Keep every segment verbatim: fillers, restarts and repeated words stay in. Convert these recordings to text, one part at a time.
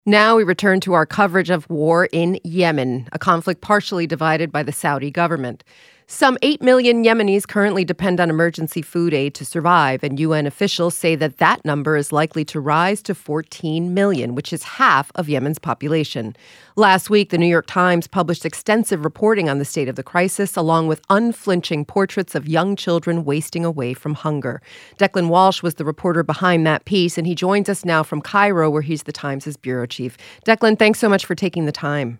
Now we return to our coverage of war in Yemen, a conflict partially divided by the Saudi government. Some eight million Yemenis currently depend on emergency food aid to survive, and U N officials say that that number is likely to rise to fourteen million, which is half of Yemen's population. Last week, the New York Times published extensive reporting on the state of the crisis, along with unflinching portraits of young children wasting away from hunger. Declan Walsh was the reporter behind that piece, and he joins us now from Cairo, where he's the Times' bureau chief. Declan, thanks so much for taking the time.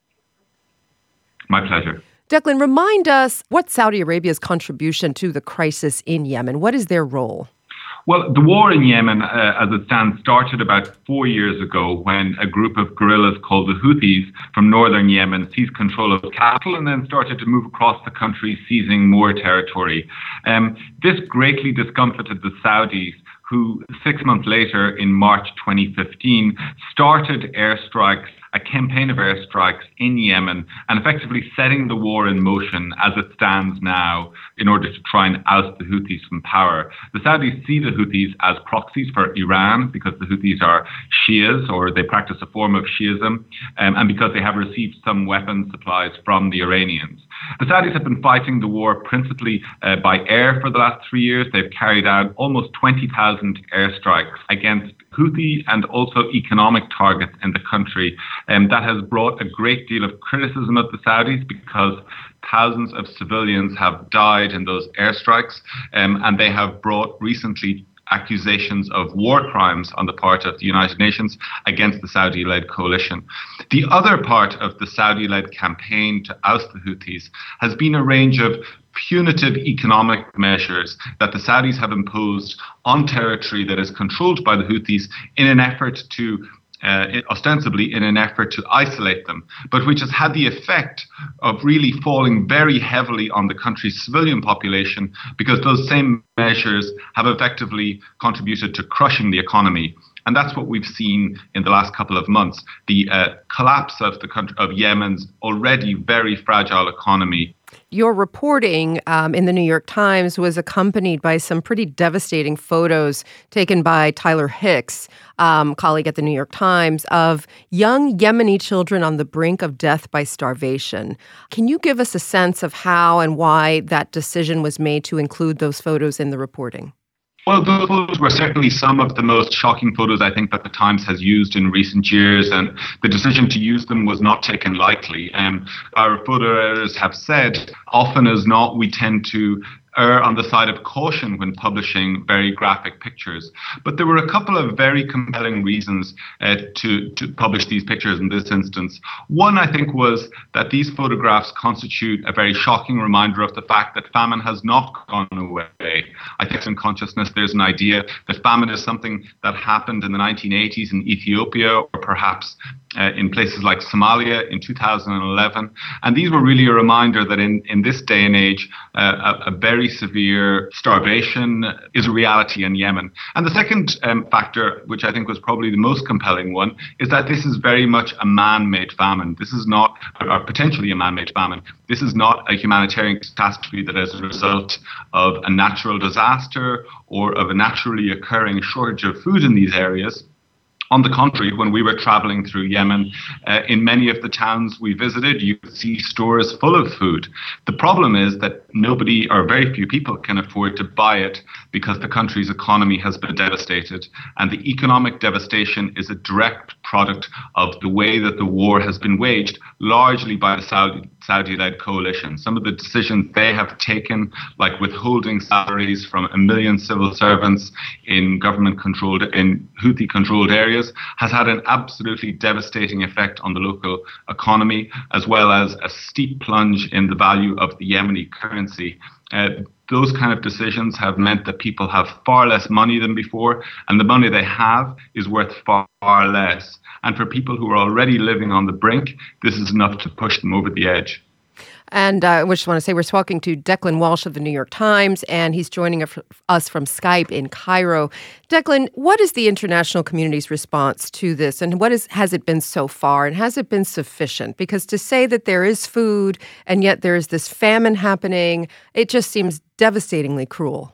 My pleasure. Declan, remind us what's Saudi Arabia's contribution to the crisis in Yemen. What is their role? Well, the war in Yemen, uh, as it stands, started about four years ago when a group of guerrillas called the Houthis from northern Yemen seized control of the capital and then started to move across the country, seizing more territory. Um, this greatly discomfited the Saudis, who six months later, in March twenty fifteen, started airstrikes, a campaign of airstrikes in Yemen, and effectively setting the war in motion as it stands now in order to try and oust the Houthis from power. The Saudis see the Houthis as proxies for Iran because the Houthis are Shias, or they practice a form of Shiism, um, and because they have received some weapons supplies from the Iranians. The Saudis have been fighting the war principally uh, by air for the last three years. They've carried out almost twenty thousand airstrikes against Houthi and also economic targets in the country. And that has brought a great deal of criticism of the Saudis because thousands of civilians have died in those airstrikes, um, and they have brought recently accusations of war crimes on the part of the United Nations against the Saudi-led coalition. The other part of the Saudi-led campaign to oust the Houthis has been a range of punitive economic measures that the Saudis have imposed on territory that is controlled by the Houthis in an effort to Uh, ostensibly in an effort to isolate them, but which has had the effect of really falling very heavily on the country's civilian population, because those same measures have effectively contributed to crushing the economy. And that's what we've seen in the last couple of months, the uh, collapse of the country, of Yemen's already very fragile economy. Your reporting um, in the New York Times was accompanied by some pretty devastating photos taken by Tyler Hicks, um, colleague at the New York Times, of young Yemeni children on the brink of death by starvation. Can you give us a sense of how and why that decision was made to include those photos in the reporting? Well, those photos were certainly some of the most shocking photos I think that the Times has used in recent years, and the decision to use them was not taken lightly. Um, our photo editors have said, often as not, we tend to err on the side of caution when publishing very graphic pictures. But there were a couple of very compelling reasons uh, to, to publish these pictures in this instance. One, I think, was that these photographs constitute a very shocking reminder of the fact that famine has not gone away. I think in consciousness there's an idea that famine is something that happened in the nineteen eighties in Ethiopia, or perhaps uh, in places like Somalia in two thousand eleven. And these were really a reminder that in, in this day and age, uh, a, a very severe starvation is a reality in Yemen. And the second um, factor, which I think was probably the most compelling one, is that this is very much a man-made famine. This is not, or potentially a man-made famine. This is not a humanitarian catastrophe that is a result of a natural disaster or of a naturally occurring shortage of food in these areas. On the contrary, when we were traveling through Yemen, uh, in many of the towns we visited, you could see stores full of food. The problem is that nobody, or very few people, can afford to buy it because the country's economy has been devastated. And the economic devastation is a direct product of the way that the war has been waged, largely by the Saudi, Saudi-led coalition. Some of the decisions they have taken, like withholding salaries from a million civil servants in government-controlled, in Houthi-controlled areas, has had an absolutely devastating effect on the local economy, as well as a steep plunge in the value of the Yemeni currency. Uh, those kind of decisions have meant that people have far less money than before, and the money they have is worth far, far less. And for people who are already living on the brink, this is enough to push them over the edge. And uh, I just want to say we're talking to Declan Walsh of the New York Times, and he's joining us from Skype in Cairo. Declan, what is the international community's response to this, and what is, has it been so far, and has it been sufficient? Because to say that there is food, and yet there is this famine happening, it just seems devastatingly cruel.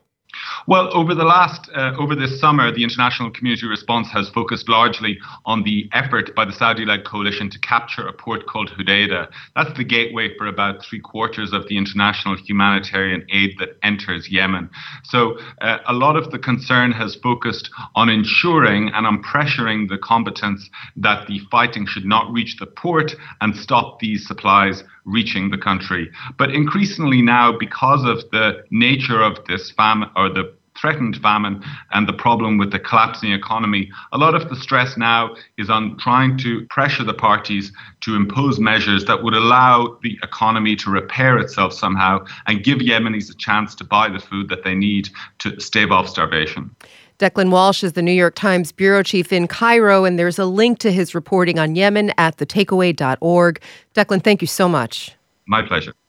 Well, over the last, uh, over this summer, the international community response has focused largely on the effort by the Saudi-led coalition to capture a port called Hodeidah. That's the gateway for about three quarters of the international humanitarian aid that enters Yemen. So uh, a lot of the concern has focused on ensuring and on pressuring the combatants that the fighting should not reach the port and stop these supplies reaching the country. But increasingly now, because of the nature of this famine, or the threatened famine, and the problem with the collapsing economy, a lot of the stress now is on trying to pressure the parties to impose measures that would allow the economy to repair itself somehow and give Yemenis a chance to buy the food that they need to stave off starvation. Declan Walsh is the New York Times bureau chief in Cairo, and there's a link to his reporting on Yemen at the takeaway dot org. Declan, thank you so much. My pleasure.